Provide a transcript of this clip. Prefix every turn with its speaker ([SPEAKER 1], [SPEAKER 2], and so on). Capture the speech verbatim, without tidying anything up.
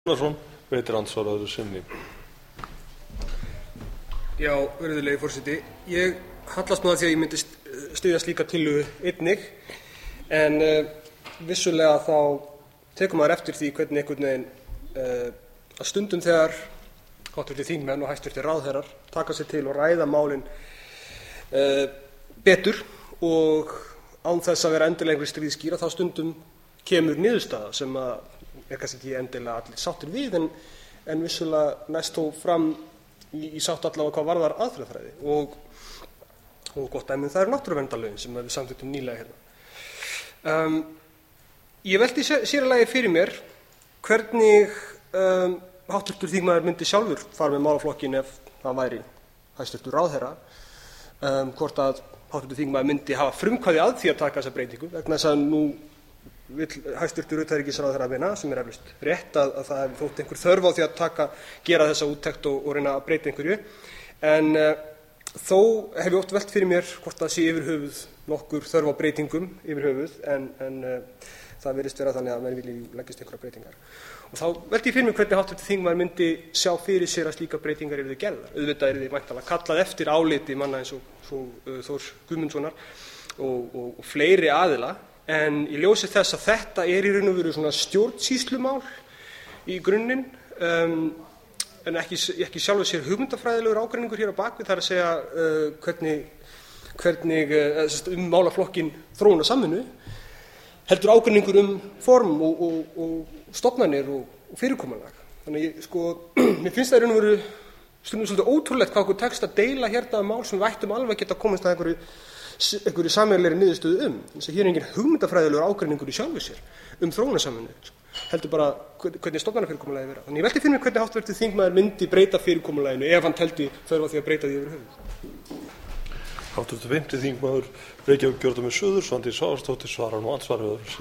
[SPEAKER 1] Gunnarsson veitir andsvar öðru sinni.
[SPEAKER 2] Já, virðulegi forseti, ég hallast nú að því að ég myndi styðja slíka tillögu einnig, en uh, vissulega þá tekur maður eftir því hvernig einhvern veginn uh, að stundum þegar háttvirtir þingmenn og hæstvirtir ráðherrar taka sig til og ræða málin uh, betur og án þess að vera endilega einhverjir stríðskýra, þá stundum kemur niðurstaða sem að er kannski ekki endilega allir sáttir við, en, en vissulega næst þó fram í, í sátt allavega hvað varðar aðferðafræði og, og gott dæmi um það eru náttúruverndarlögin sem við samþykktum nýlega hérna. Um, ég velti sér, sér að lagi fyrir mér hvernig um, háttvirtur þingmaður myndi sjálfur fara með málaflokkin ef það væri hæstvirtur ráðherra, um, hvort að háttvirtur þingmaður myndi hafa frumkvæði að því að taka þessa breytingu, vegna þess að nú vill hæstvirtur utanríkisráðherra meina, sem er eflaust rétt, að, að það hefði þótt einhver þörf á því að taka, gera þessa úttekt og, og reyna að breyta einhverju, en uh, þó hef ég oft velt fyrir mér hvort það sé yfir höfuð nokkur þörf á breytingum yfir höfuð, en, en uh, það virðist vera þannig að menn vilji leggjast einhverjar breytingar. Og þá velti ég fyrir mig hvernig háttvirtur þingmaður myndi sjá fyrir sér að slíka breytingar yrðu gerðar. Auðvitað yrði væntanlega kallað eftir áliti manna eins og, og uh, Þórs Guðmundssonar og, og, og fleiri aðila, en í ljósi þess að þetta er í raun og veru svona stjórnsýslumál í grunninn, um, en ekki, ekki sjálfur sér hugmyndafræðilegur ágreiningur hér á bakvið, þar að segja uh, hvernig, hvernig uh, um málaflokkin þróun og samvinnu, heldur ágreiningur um form og, og, og stofnanir og, og fyrirkomulag. Þannig ég, sko, mér finnst það í raun og veru stundum svolítið ótrúlegt hvað okkur tekst að deila hérna um mál sem við ættum alveg að geta komist að einhverju, einhverju sameiginlegri niðurstöðu um. Þess að hér er engin hugmyndafræðilegur ágreiningur í sjálfu sér um þróunarsamvinnu, heldur bara hvernig stofnanafyrirkomulagið vera. Þannig ég velti fyrir mér hvernig háttvirtur þingmaður myndi breyta fyrirkomulaginu ef hann teldi þörf á því að breyta því yfir höfuð.
[SPEAKER 1] Háttvirtur fimmti þingmaður Reykjavík kjördæmis suður, Svandís Svavarsdóttir, svarar nú andsvari öðru sinni.